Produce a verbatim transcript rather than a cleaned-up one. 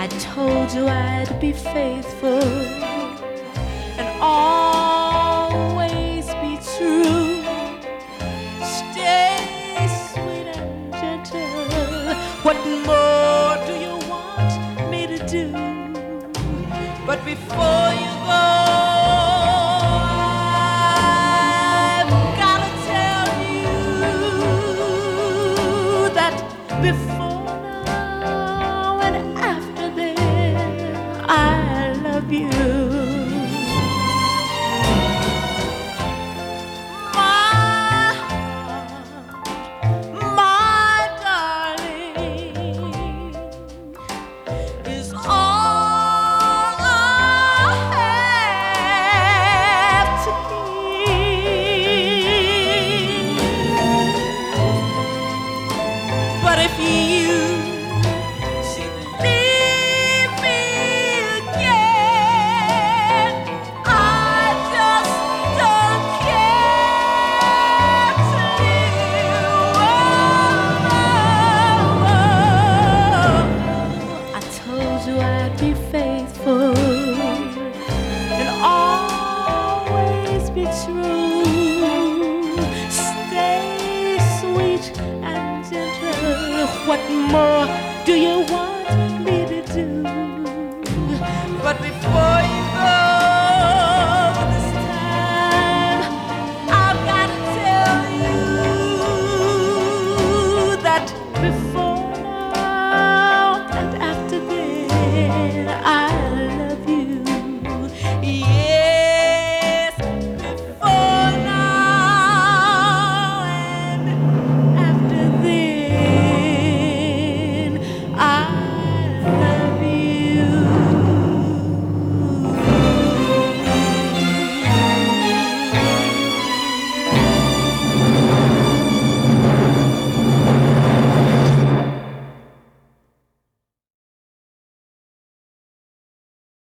I told you I'd be faithful and always be true. Stay sweet and gentle. What more do you want me to do? But before you go, I've gotta tell you that before now and after then, I love you.